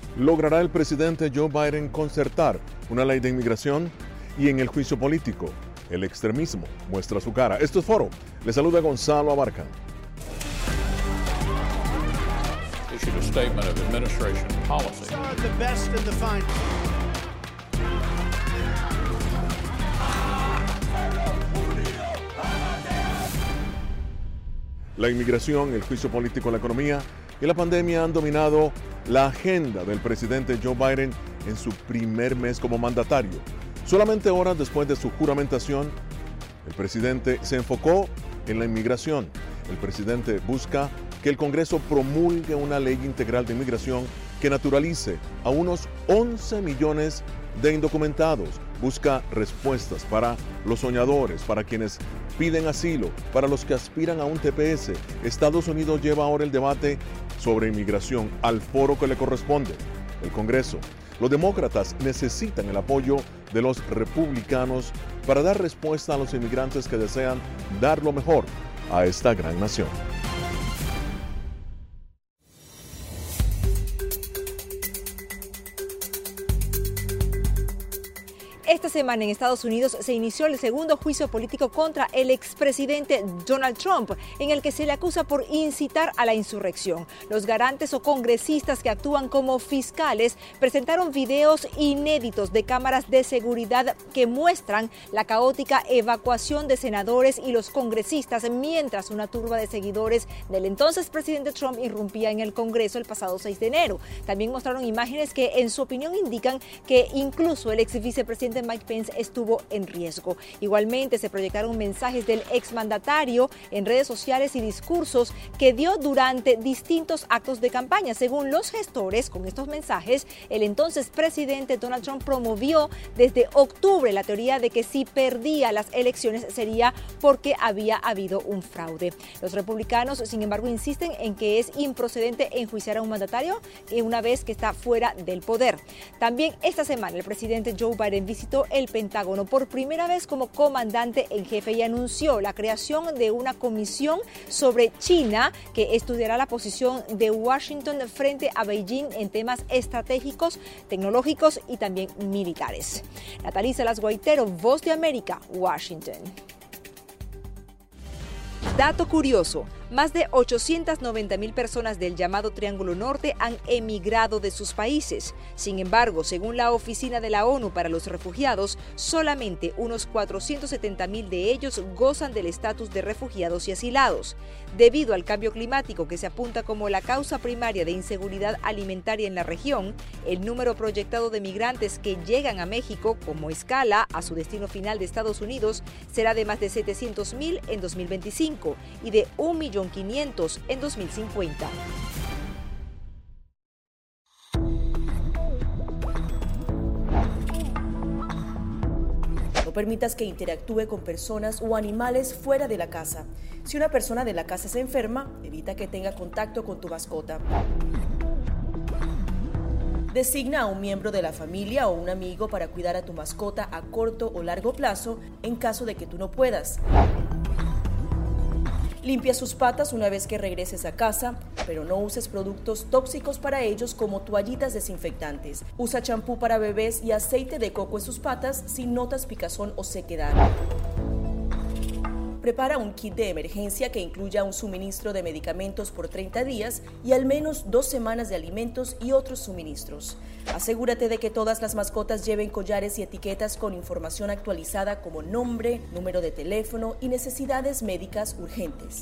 ¿Logrará el presidente Joe Biden concertar una ley de inmigración? Y en el juicio político, el extremismo muestra su cara. Esto es Foro. Le saluda Gonzalo Abarca. Issued a statement of administration policy. La inmigración, el juicio político, la economía y la pandemia han dominado la agenda del presidente Joe Biden en su primer mes como mandatario. Solamente horas después de su juramentación, el presidente se enfocó en la inmigración. El presidente busca que el Congreso promulgue una ley integral de inmigración que naturalice a unos 11 millones de indocumentados. Busca respuestas para los soñadores, para quienes piden asilo, para los que aspiran a un TPS. Estados Unidos lleva ahora el debate sobre inmigración al foro que le corresponde, el Congreso. Los demócratas necesitan el apoyo de los republicanos para dar respuesta a los inmigrantes que desean dar lo mejor a esta gran nación. Esta semana en Estados Unidos se inició el segundo juicio político contra el expresidente Donald Trump, en el que se le acusa por incitar a la insurrección. Los garantes o congresistas que actúan como fiscales presentaron videos inéditos de cámaras de seguridad que muestran la caótica evacuación de senadores y los congresistas mientras una turba de seguidores del entonces presidente Trump irrumpía en el Congreso el pasado 6 de enero. También mostraron imágenes que en su opinión indican que incluso el ex vicepresidente Mike Pence estuvo en riesgo. Igualmente se proyectaron mensajes del exmandatario en redes sociales y discursos que dio durante distintos actos de campaña. Según los gestores, con estos mensajes, el entonces presidente Donald Trump promovió desde octubre la teoría de que si perdía las elecciones sería porque había habido un fraude. Los republicanos, sin embargo, insisten en que es improcedente enjuiciar a un mandatario una vez que está fuera del poder. También esta semana el presidente Joe Biden visitó el Pentágono por primera vez como comandante en jefe y anunció la creación de una comisión sobre China que estudiará la posición de Washington frente a Beijing en temas estratégicos, tecnológicos y también militares. Natalie Salas Guaitero, Voz de América, Washington. Dato curioso. Más de 890,000 personas del llamado Triángulo Norte han emigrado de sus países. Sin embargo, según la Oficina de la ONU para los Refugiados, solamente unos 470,000 de ellos gozan del estatus de refugiados y asilados. Debido al cambio climático que se apunta como la causa primaria de inseguridad alimentaria en la región, el número proyectado de migrantes que llegan a México como escala a su destino final de Estados Unidos será de más de 700,000 en 2025 y de 1,500,000 en 2050. No permitas que interactúe con personas o animales fuera de la casa. Si una persona de la casa se enferma, evita que tenga contacto con tu mascota. Designa a un miembro de la familia o un amigo para cuidar a tu mascota a corto o largo plazo en caso de que tú no puedas. Limpia sus patas una vez que regreses a casa, pero no uses productos tóxicos para ellos como toallitas desinfectantes. Usa champú para bebés y aceite de coco en sus patas si notas picazón o sequedad. Prepara un kit de emergencia que incluya un suministro de medicamentos por 30 días y al menos 2 semanas de alimentos y otros suministros. Asegúrate de que todas las mascotas lleven collares y etiquetas con información actualizada como nombre, número de teléfono y necesidades médicas urgentes.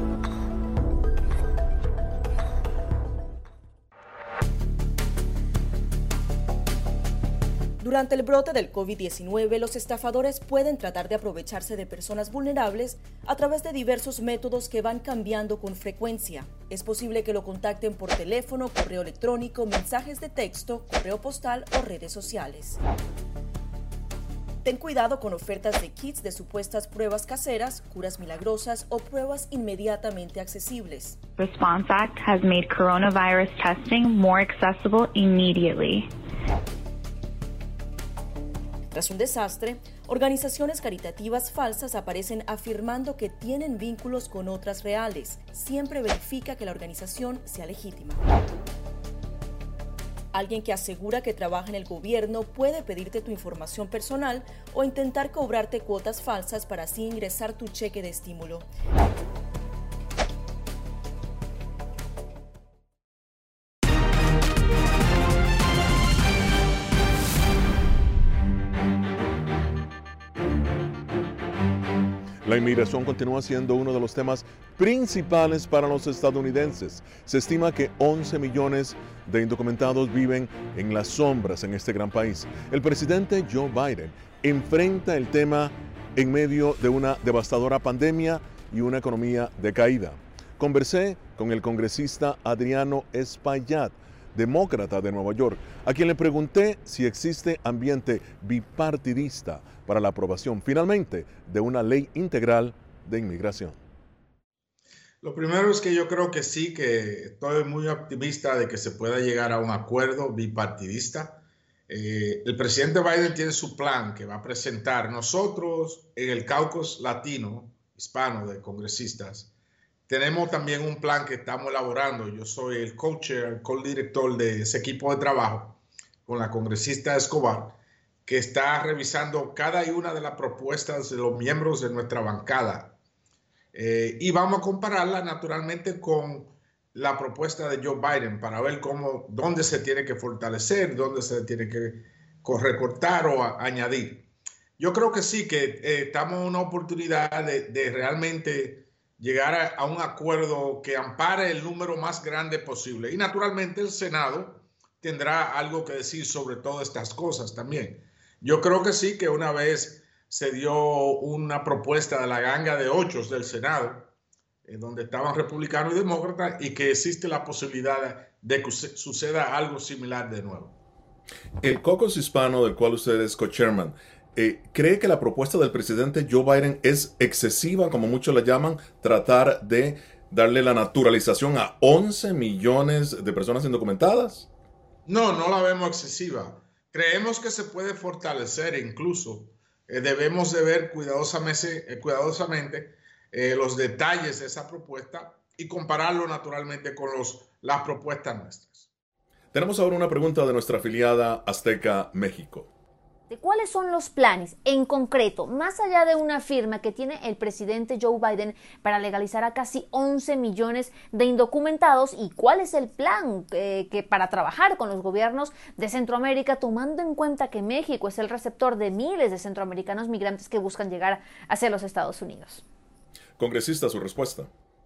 Durante el brote del COVID-19, los estafadores pueden tratar de aprovecharse de personas vulnerables a través de diversos métodos que van cambiando con frecuencia. Es posible que lo contacten por teléfono, correo electrónico, mensajes de texto, correo postal o redes sociales. Ten cuidado con ofertas de kits de supuestas pruebas caseras, curas milagrosas o pruebas inmediatamente accesibles. Response Act has made coronavirus testing more accessible immediately. Tras un desastre, organizaciones caritativas falsas aparecen afirmando que tienen vínculos con otras reales. Siempre verifica que la organización sea legítima. Alguien que asegura que trabaja en el gobierno puede pedirte tu información personal o intentar cobrarte cuotas falsas para así ingresar tu cheque de estímulo. La inmigración continúa siendo uno de los temas principales para los estadounidenses. Se estima que 11 millones de indocumentados viven en las sombras en este gran país. El presidente Joe Biden enfrenta el tema en medio de una devastadora pandemia y una economía decaída. Conversé con el congresista Adriano Espaillat, demócrata de Nueva York, a quien le pregunté si existe ambiente bipartidista para la aprobación finalmente de una ley integral de inmigración. Lo primero es que yo creo que sí, que estoy muy optimista de que se pueda llegar a un acuerdo bipartidista. El presidente Biden tiene su plan que va a presentar. Nosotros en el caucus latino, hispano de congresistas, tenemos también un plan que estamos elaborando. Yo soy el co-chair, el co-director de ese equipo de trabajo con la congresista Escobar, que está revisando cada una de las propuestas de los miembros de nuestra bancada. Y vamos a compararla naturalmente con la propuesta de Joe Biden para ver dónde se tiene que fortalecer, dónde se tiene que recortar o añadir. Yo creo que sí, que estamos en una oportunidad de realmente llegar a un acuerdo que ampare el número más grande posible. Y naturalmente el Senado tendrá algo que decir sobre todas estas cosas también. Yo creo que sí, que una vez se dio una propuesta de la ganga de 8 del Senado, donde estaban republicanos y demócratas, y que existe la posibilidad de que suceda algo similar de nuevo. El caucus hispano del cual usted es co-chairman, ¿cree que la propuesta del presidente Joe Biden es excesiva, como muchos la llaman, tratar de darle la naturalización a 11 millones de personas indocumentadas? No, no la vemos excesiva. Creemos que se puede fortalecer incluso. Debemos de ver cuidadosamente los detalles de esa propuesta y compararlo naturalmente con las propuestas nuestras. Tenemos ahora una pregunta de nuestra afiliada Azteca México. ¿Cuáles son los planes en concreto, más allá de una firma que tiene el presidente Joe Biden para legalizar a casi 11 millones de indocumentados? ¿Y cuál es el plan para trabajar con los gobiernos de Centroamérica, tomando en cuenta que México es el receptor de miles de centroamericanos migrantes que buscan llegar hacia los Estados Unidos? Congresista, su respuesta.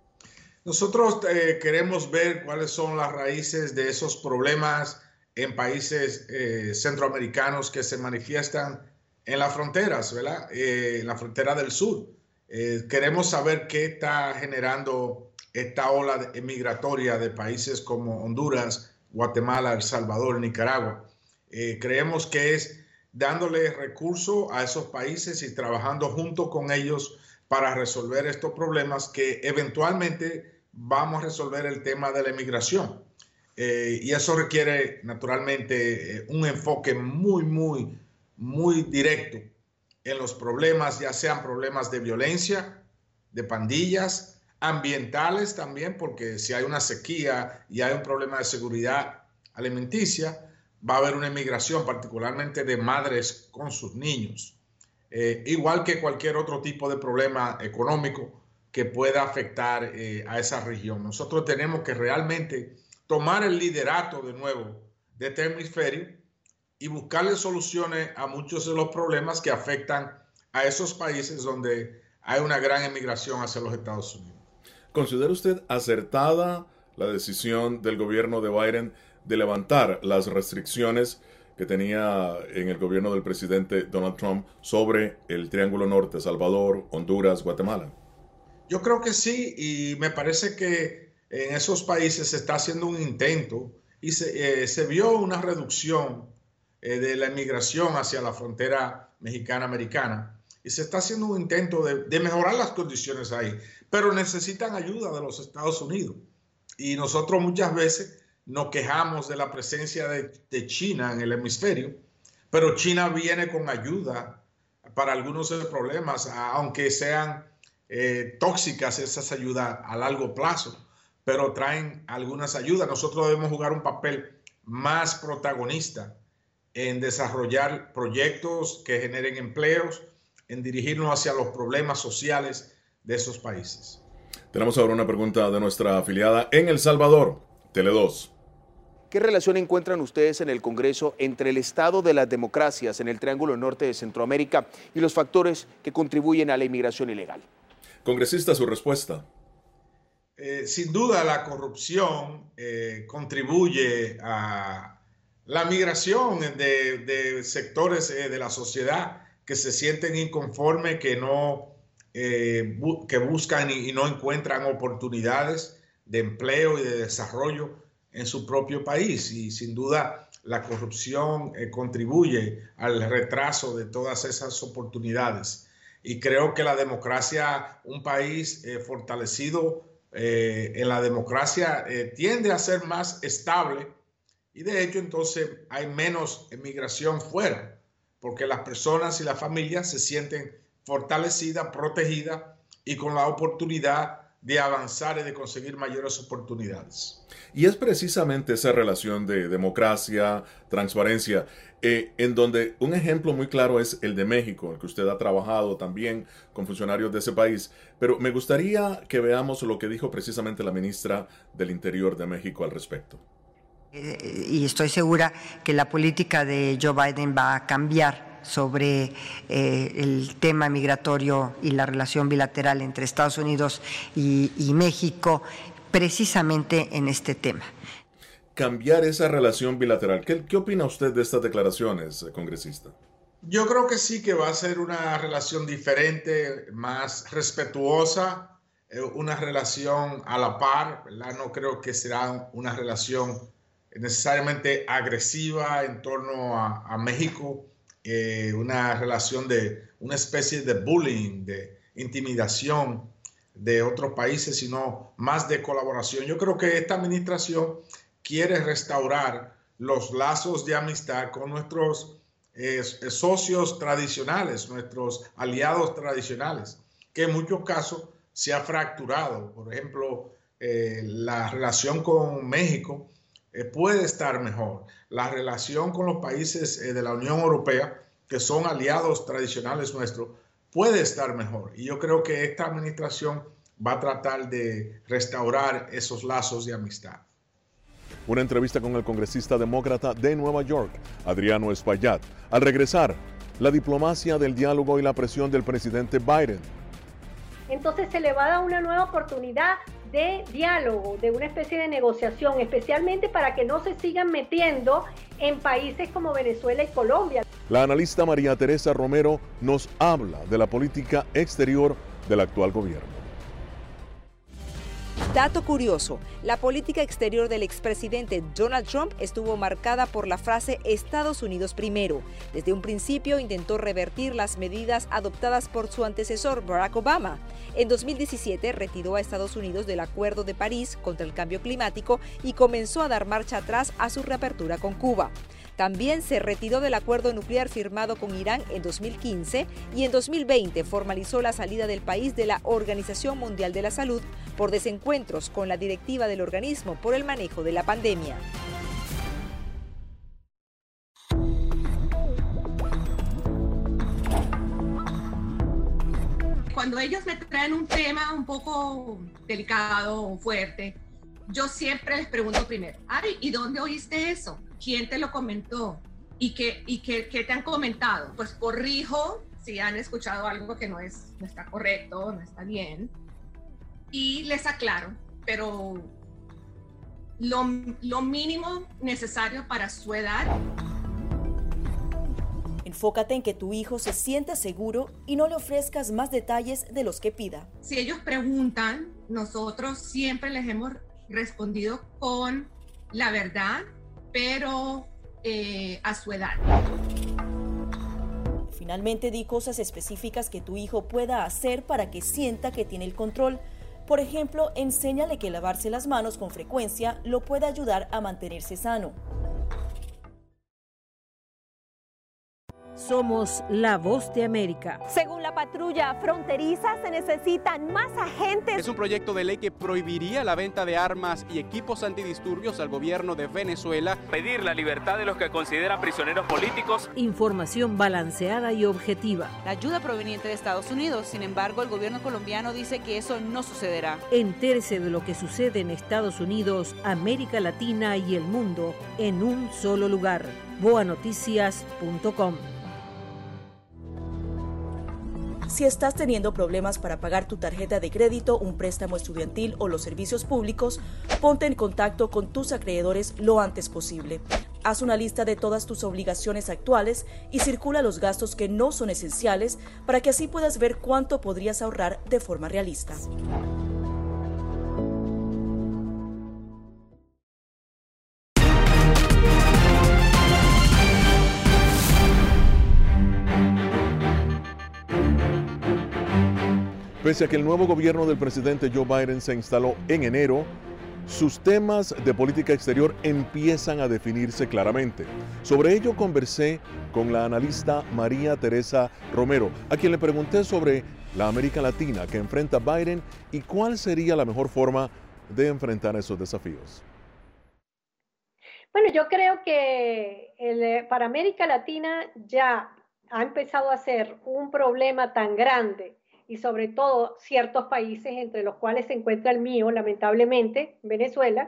Nosotros queremos ver cuáles son las raíces de esos problemas en países centroamericanos que se manifiestan en las fronteras, ¿verdad? En la frontera del sur. Queremos saber qué está generando esta ola migratoria de países como Honduras, Guatemala, El Salvador, Nicaragua. Creemos que es dándole recursos a esos países y trabajando junto con ellos para resolver estos problemas, que eventualmente vamos a resolver el tema de la inmigración. Y eso requiere naturalmente un enfoque muy directo en los problemas, ya sean problemas de violencia, de pandillas, ambientales también, porque si hay una sequía y hay un problema de seguridad alimenticia, va a haber una inmigración, particularmente de madres con sus niños. Igual que cualquier otro tipo de problema económico que pueda afectar a esa región. Nosotros tenemos que realmente tomar el liderato de nuevo de este hemisferio y buscarle soluciones a muchos de los problemas que afectan a esos países donde hay una gran emigración hacia los Estados Unidos. ¿Considera usted acertada la decisión del gobierno de Biden de levantar las restricciones que tenía en el gobierno del presidente Donald Trump sobre el Triángulo Norte, Salvador, Honduras, Guatemala? Yo creo que sí, y me parece que en esos países se está haciendo un intento y se vio una reducción de la inmigración hacia la frontera mexicana-americana, y se está haciendo un intento de mejorar las condiciones ahí, pero necesitan ayuda de los Estados Unidos. Y nosotros muchas veces nos quejamos de la presencia de China en el hemisferio, pero China viene con ayuda para algunos de los problemas, aunque sean tóxicas esas ayudas a largo plazo, pero traen algunas ayudas. Nosotros debemos jugar un papel más protagonista en desarrollar proyectos que generen empleos, en dirigirnos hacia los problemas sociales de esos países. Tenemos ahora una pregunta de nuestra afiliada en El Salvador, Tele2. ¿Qué relación encuentran ustedes en el Congreso entre el estado de las democracias en el Triángulo Norte de Centroamérica y los factores que contribuyen a la inmigración ilegal? Congresista, su respuesta. Sin duda la corrupción contribuye a la migración de sectores de la sociedad que se sienten inconformes, que buscan y no encuentran oportunidades de empleo y de desarrollo en su propio país. Y sin duda la corrupción contribuye al retraso de todas esas oportunidades. Y creo que la democracia, un país fortalecido en la democracia, tiende a ser más estable, y de hecho entonces hay menos emigración fuera, porque las personas y las familias se sienten fortalecidas, protegidas y con la oportunidad de avanzar y de conseguir mayores oportunidades. Y es precisamente esa relación de democracia, transparencia, en donde un ejemplo muy claro es el de México, el que usted ha trabajado también con funcionarios de ese país. Pero me gustaría que veamos lo que dijo precisamente la ministra del Interior de México al respecto. Y estoy segura que la política de Joe Biden va a cambiar sobre el tema migratorio y la relación bilateral entre Estados Unidos y México, precisamente en este tema. Cambiar esa relación bilateral. ¿Qué opina usted de estas declaraciones, congresista? Yo creo que sí, que va a ser una relación diferente, más respetuosa, una relación a la par, ¿verdad? No creo que será una relación necesariamente agresiva en torno a México, una relación de una especie de bullying, de intimidación de otros países, sino más de colaboración. Yo creo que esta administración quiere restaurar los lazos de amistad con nuestros socios tradicionales, nuestros aliados tradicionales, que en muchos casos se ha fracturado. Por ejemplo, la relación con México puede estar mejor. La relación con los países de la Unión Europea, que son aliados tradicionales nuestros, puede estar mejor. Y yo creo que esta administración va a tratar de restaurar esos lazos de amistad. Una entrevista con el congresista demócrata de Nueva York, Adriano Espaillat. Al regresar, la diplomacia del diálogo y la presión del presidente Biden. Entonces se le va a dar una nueva oportunidad de diálogo, de una especie de negociación, especialmente para que no se sigan metiendo en países como Venezuela y Colombia. La analista María Teresa Romero nos habla de la política exterior del actual gobierno. Dato curioso, la política exterior del expresidente Donald Trump estuvo marcada por la frase Estados Unidos primero. Desde un principio intentó revertir las medidas adoptadas por su antecesor Barack Obama. En 2017 retiró a Estados Unidos del Acuerdo de París contra el cambio climático y comenzó a dar marcha atrás a su reapertura con Cuba. También se retiró del acuerdo nuclear firmado con Irán en 2015 y en 2020 formalizó la salida del país de la Organización Mundial de la Salud por desencuentros con la directiva del organismo por el manejo de la pandemia. Cuando ellos me traen un tema un poco delicado o fuerte, yo siempre les pregunto primero, ay, ¿y dónde oíste eso? ¿Quién te lo comentó? ¿Y qué te han comentado? Pues corrijo si han escuchado algo que no está correcto, no está bien, y les aclaro, pero lo mínimo necesario para su edad. Enfócate en que tu hijo se sienta seguro y no le ofrezcas más detalles de los que pida. Si ellos preguntan, nosotros siempre les hemos respondido con la verdad, pero a su edad. Finalmente, di cosas específicas que tu hijo pueda hacer para que sienta que tiene el control. Por ejemplo, enséñale que lavarse las manos con frecuencia lo puede ayudar a mantenerse sano. Somos la voz de América. Según la patrulla fronteriza, se necesitan más agentes. Es un proyecto de ley que prohibiría la venta de armas y equipos antidisturbios al gobierno de Venezuela. Pedir la libertad de los que considera prisioneros políticos. Información balanceada y objetiva. La ayuda proveniente de Estados Unidos. Sin embargo, el gobierno colombiano dice que eso no sucederá. Entérese de lo que sucede en Estados Unidos, América Latina y el mundo en un solo lugar. boanoticias.com. Si estás teniendo problemas para pagar tu tarjeta de crédito, un préstamo estudiantil o los servicios públicos, ponte en contacto con tus acreedores lo antes posible. Haz una lista de todas tus obligaciones actuales y circula los gastos que no son esenciales para que así puedas ver cuánto podrías ahorrar de forma realista. Pese a que el nuevo gobierno del presidente Joe Biden se instaló en enero, sus temas de política exterior empiezan a definirse claramente. Sobre ello conversé con la analista María Teresa Romero, a quien le pregunté sobre la América Latina que enfrenta Biden y cuál sería la mejor forma de enfrentar esos desafíos. Bueno, yo creo que para América Latina ya ha empezado a ser un problema tan grande, y sobre todo ciertos países, entre los cuales se encuentra el mío, lamentablemente, Venezuela,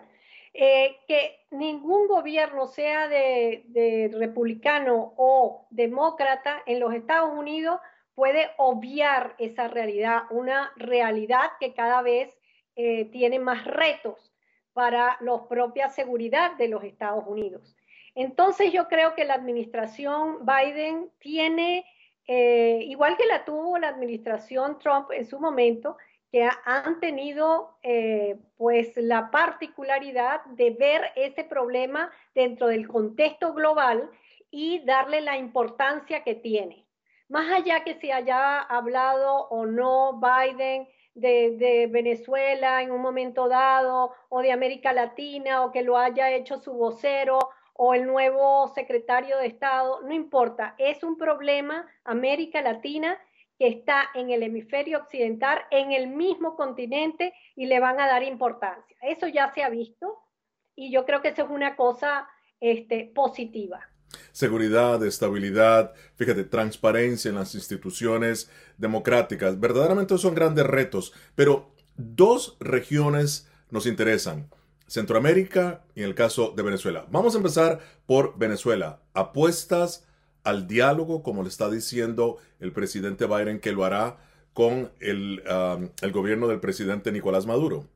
que ningún gobierno, sea de republicano o demócrata en los Estados Unidos, puede obviar esa realidad, una realidad que cada vez tiene más retos para la propia seguridad de los Estados Unidos. Entonces yo creo que la administración Biden tiene, igual que la tuvo la administración Trump en su momento, que han tenido pues la particularidad de ver ese problema dentro del contexto global y darle la importancia que tiene. Más allá que se haya hablado o no Biden de Venezuela en un momento dado, o de América Latina, o que lo haya hecho su vocero, o el nuevo secretario de Estado, no importa, es un problema América Latina que está en el hemisferio occidental, en el mismo continente, y le van a dar importancia. Eso ya se ha visto, y yo creo que eso es una cosa positiva. Seguridad, estabilidad, fíjate, transparencia en las instituciones democráticas, verdaderamente son grandes retos, pero dos regiones nos interesan: Centroamérica y en el caso de Venezuela. Vamos a empezar por Venezuela. ¿Apuestas al diálogo, como le está diciendo el presidente Biden que lo hará con el gobierno del presidente Nicolás Maduro?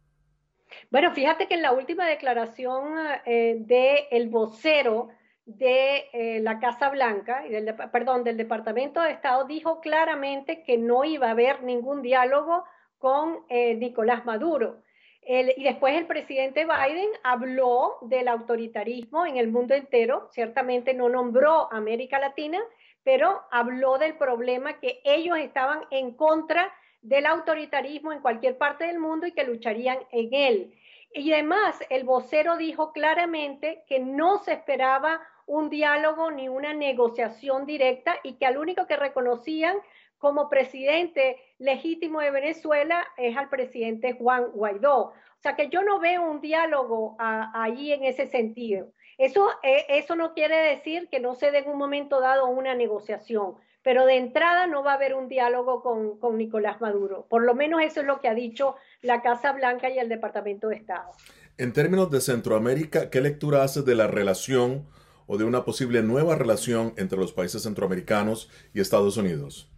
Bueno, fíjate que en la última declaración del vocero de la Casa Blanca, del Departamento de Estado, dijo claramente que no iba a haber ningún diálogo con Nicolás Maduro. Y después el presidente Biden habló del autoritarismo en el mundo entero, ciertamente no nombró a América Latina, pero habló del problema que ellos estaban en contra del autoritarismo en cualquier parte del mundo y que lucharían en él. Y además el vocero dijo claramente que no se esperaba un diálogo ni una negociación directa y que al único que reconocían como presidente legítimo de Venezuela es al presidente Juan Guaidó. O sea que yo no veo un diálogo allí en ese sentido. Eso no quiere decir que no se dé en un momento dado una negociación, pero de entrada no va a haber un diálogo con Nicolás Maduro. Por lo menos eso es lo que ha dicho la Casa Blanca y el Departamento de Estado. En términos de Centroamérica, ¿qué lectura haces de la relación o de una posible nueva relación entre los países centroamericanos y Estados Unidos?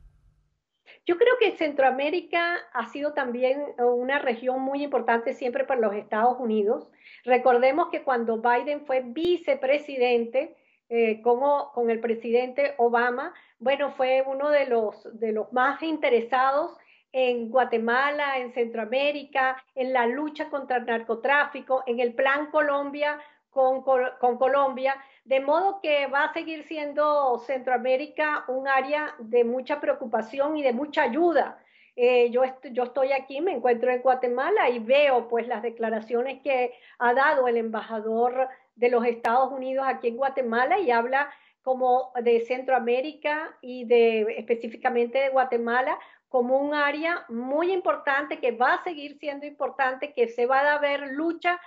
Yo creo que Centroamérica ha sido también una región muy importante siempre para los Estados Unidos. Recordemos que cuando Biden fue vicepresidente con el presidente Obama, bueno, fue uno de los más interesados en Guatemala, en Centroamérica, en la lucha contra el narcotráfico, en el Plan Colombia con Colombia, de modo que va a seguir siendo Centroamérica un área de mucha preocupación y de mucha ayuda. Yo estoy aquí, me encuentro en Guatemala y veo pues las declaraciones que ha dado el embajador de los Estados Unidos aquí en Guatemala y habla como de Centroamérica y específicamente de Guatemala como un área muy importante que va a seguir siendo importante, que se va a haber lucha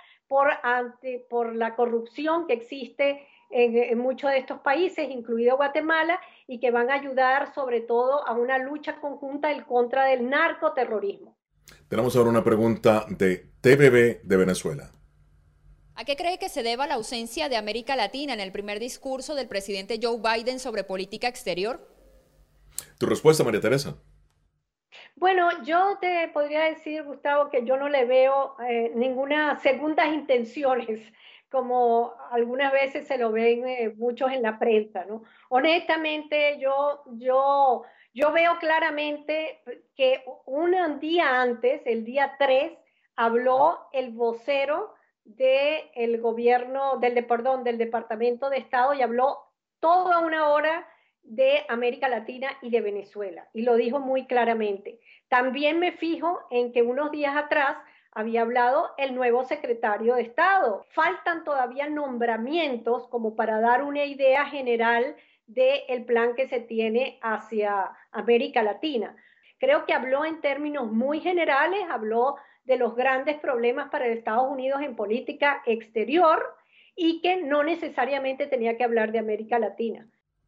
por la corrupción que existe en muchos de estos países, incluido Guatemala, y que van a ayudar sobre todo a una lucha conjunta en contra del narcoterrorismo. Tenemos ahora una pregunta de TVB de Venezuela. ¿A qué cree que se deba la ausencia de América Latina en el primer discurso del presidente Joe Biden sobre política exterior? Tu respuesta, María Teresa. Bueno, yo te podría decir, Gustavo, que yo no le veo ninguna segundas intenciones, como algunas veces se lo ven muchos en la prensa, ¿no? Honestamente, yo veo claramente que un día antes, el día 3, habló el vocero del gobierno, del Departamento de Estado, y habló toda una hora de América Latina y de Venezuela, y lo dijo muy claramente. También me fijo en que unos días atrás había hablado el nuevo secretario de Estado. Faltan todavía nombramientos como para dar una idea general del plan que se tiene hacia América Latina. Creo que habló en términos muy generales, habló de los grandes problemas para Estados Unidos en política exterior y que no necesariamente tenía que hablar de América Latina.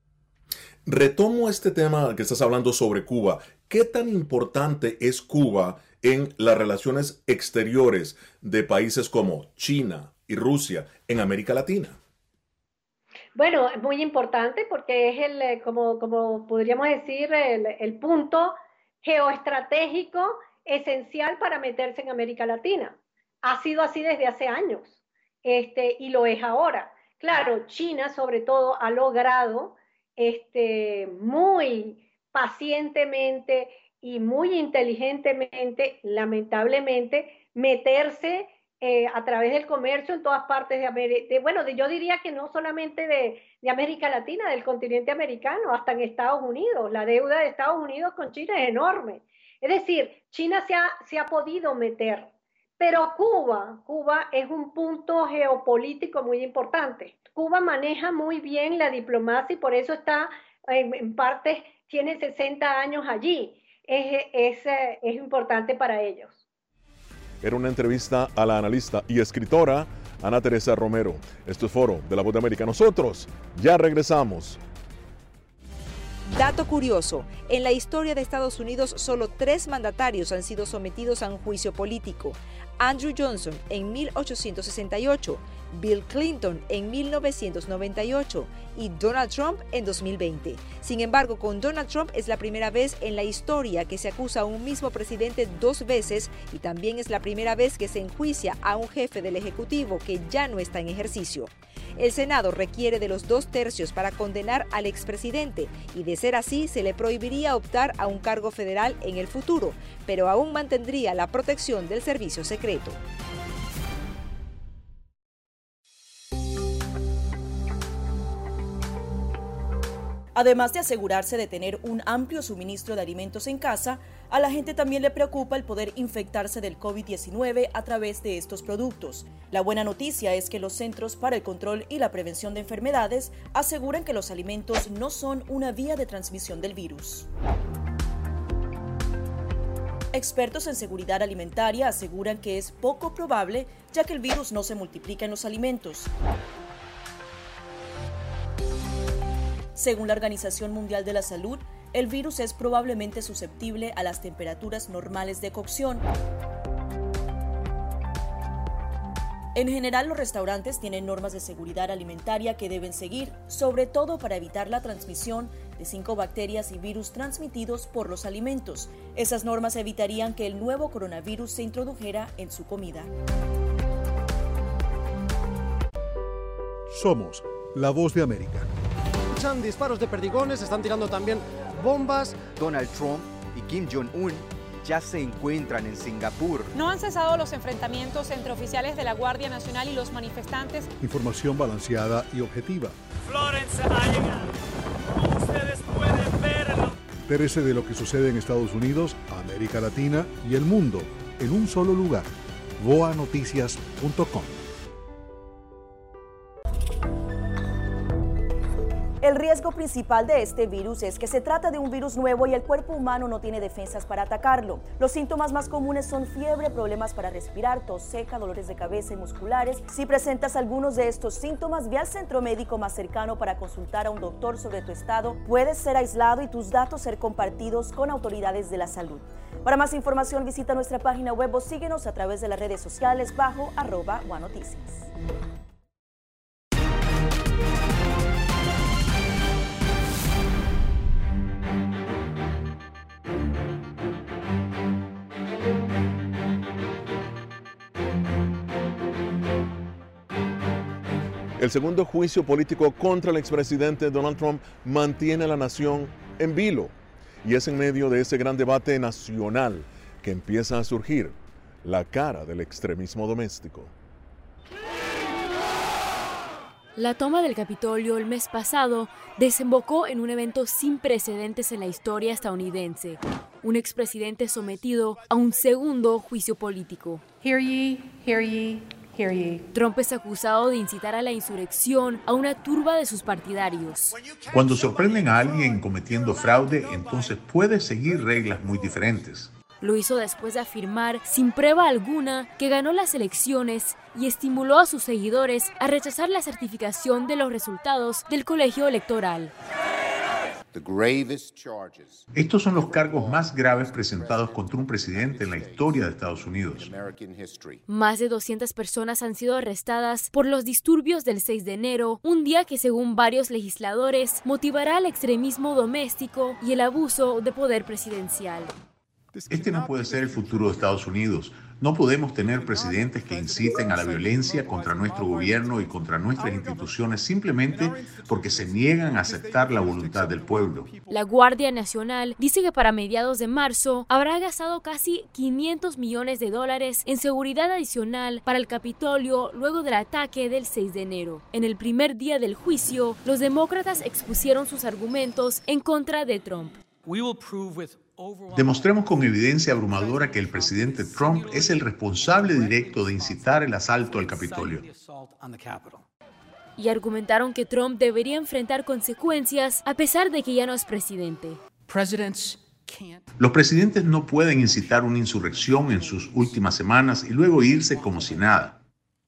Retomo este tema que estás hablando sobre Cuba. ¿Qué tan importante es Cuba en las relaciones exteriores de países como China y Rusia en América Latina? Bueno, es muy importante porque es como podríamos decir, el punto geoestratégico esencial para meterse en América Latina. Ha sido así desde hace años, y lo es ahora. Claro, China sobre todo ha logrado muy pacientemente y muy inteligentemente, lamentablemente, meterse a través del comercio en todas partes de América. Yo diría que no solamente de América Latina, del continente americano, hasta en Estados Unidos. La deuda de Estados Unidos con China es enorme. Es decir, China se ha podido meter, pero Cuba es un punto geopolítico muy importante. Cuba maneja muy bien la diplomacia y por eso está, en parte, tiene 60 años allí. Es importante para ellos. Era una entrevista a la analista y escritora Ana Teresa Romero. Esto es Foro de la Voz de América. Nosotros ya regresamos. Dato curioso, en la historia de Estados Unidos solo 3 mandatarios han sido sometidos a un juicio político. Andrew Johnson en 1868, Bill Clinton en 1998 y Donald Trump en 2020. Sin embargo, con Donald Trump es la primera vez en la historia que se acusa a un mismo presidente 2 veces y también es la primera vez que se enjuicia a un jefe del Ejecutivo que ya no está en ejercicio. El Senado requiere de los 2/3 para condenar al expresidente y de ser así se le prohibiría optar a un cargo federal en el futuro, pero aún mantendría la protección del servicio secreto. Además de asegurarse de tener un amplio suministro de alimentos en casa, a la gente también le preocupa el poder infectarse del COVID-19 a través de estos productos. La buena noticia es que los Centros para el Control y la Prevención de Enfermedades aseguran que los alimentos no son una vía de transmisión del virus. Expertos en seguridad alimentaria aseguran que es poco probable, ya que el virus no se multiplica en los alimentos. Según la Organización Mundial de la Salud, el virus es probablemente susceptible a las temperaturas normales de cocción. En general, los restaurantes tienen normas de seguridad alimentaria que deben seguir, sobre todo para evitar la transmisión de 5 bacterias y virus transmitidos por los alimentos. Esas normas evitarían que el nuevo coronavirus se introdujera en su comida. Somos la Voz de América. Escuchan disparos de perdigones, están tirando también bombas. Donald Trump y Kim Jong-un ya se encuentran en Singapur. No han cesado los enfrentamientos entre oficiales de la Guardia Nacional y los manifestantes. Información balanceada y objetiva. Florence ha llegado. Ustedes pueden verlo. Entérese de lo que sucede en Estados Unidos, América Latina y el mundo en un solo lugar. voanoticias.com. El riesgo principal de este virus es que se trata de un virus nuevo y el cuerpo humano no tiene defensas para atacarlo. Los síntomas más comunes son fiebre, problemas para respirar, tos seca, dolores de cabeza y musculares. Si presentas algunos de estos síntomas, ve al centro médico más cercano para consultar a un doctor sobre tu estado. Puedes ser aislado y tus datos ser compartidos con autoridades de la salud. Para más información, visita nuestra página web o síguenos a través de las redes sociales bajo @OneNoticias. El segundo juicio político contra el expresidente Donald Trump mantiene a la nación en vilo. Y es en medio de ese gran debate nacional que empieza a surgir la cara del extremismo doméstico. La toma del Capitolio el mes pasado desembocó en un evento sin precedentes en la historia estadounidense. Un expresidente sometido a un segundo juicio político. Hear ye, hear ye. Trump es acusado de incitar a la insurrección a una turba de sus partidarios. Cuando sorprenden a alguien cometiendo fraude, entonces puede seguir reglas muy diferentes. Lo hizo después de afirmar, sin prueba alguna, que ganó las elecciones y estimuló a sus seguidores a rechazar la certificación de los resultados del colegio electoral. Estos son los cargos más graves presentados contra un presidente en la historia de Estados Unidos. Más de 200 personas han sido arrestadas por los disturbios del 6 de enero, un día que, según varios legisladores, motivará el extremismo doméstico y el abuso de poder presidencial. Este no puede ser el futuro de Estados Unidos. No podemos tener presidentes que inciten a la violencia contra nuestro gobierno y contra nuestras instituciones simplemente porque se niegan a aceptar la voluntad del pueblo. La Guardia Nacional dice que para mediados de marzo habrá gastado casi $500 millones en seguridad adicional para el Capitolio luego del ataque del 6 de enero. En el primer día del juicio, los demócratas expusieron sus argumentos en contra de Trump. Demostremos con evidencia abrumadora que el presidente Trump es el responsable directo de incitar el asalto al Capitolio. Y argumentaron que Trump debería enfrentar consecuencias a pesar de que ya no es presidente. Los presidentes no pueden incitar una insurrección en sus últimas semanas y luego irse como si nada.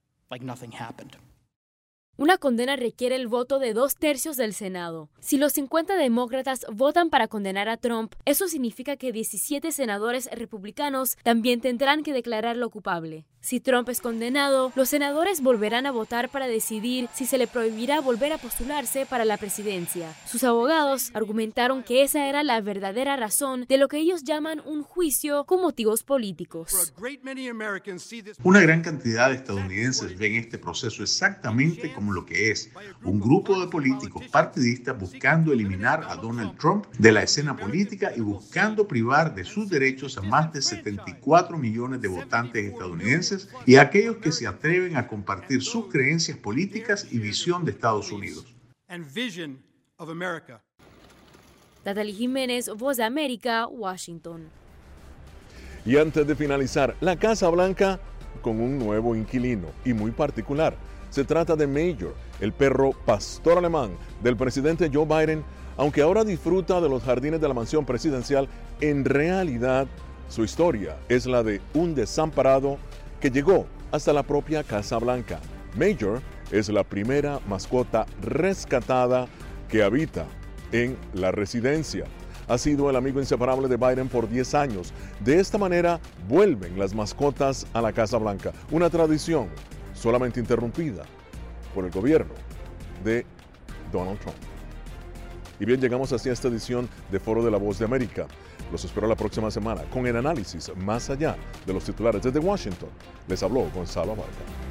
Una condena requiere el voto de 2/3 del Senado. Si los 50 demócratas votan para condenar a Trump, eso significa que 17 senadores republicanos también tendrán que declararlo culpable. Si Trump es condenado, los senadores volverán a votar para decidir si se le prohibirá volver a postularse para la presidencia. Sus abogados argumentaron que esa era la verdadera razón de lo que ellos llaman un juicio con motivos políticos. Una gran cantidad de estadounidenses ven este proceso exactamente como lo que es: un grupo de políticos partidistas buscando eliminar a Donald Trump de la escena política y buscando privar de sus derechos a más de 74 millones de votantes estadounidenses y a aquellos que se atreven a compartir sus creencias políticas y visión de Estados Unidos. Natalie Jiménez, Voz de América, Washington. Y antes de finalizar, la Casa Blanca con un nuevo inquilino y muy particular. Se trata de Major, el perro pastor alemán del presidente Joe Biden. Aunque ahora disfruta de los jardines de la mansión presidencial, en realidad su historia es la de un desamparado que llegó hasta la propia Casa Blanca. Major es la primera mascota rescatada que habita en la residencia. Ha sido el amigo inseparable de Biden por 10 años. De esta manera vuelven las mascotas a la Casa Blanca, una tradición solamente interrumpida por el gobierno de Donald Trump. Y bien, llegamos así a esta edición de Foro de la Voz de América. Los espero la próxima semana con el análisis más allá de los titulares. Desde Washington les habló Gonzalo Abarca.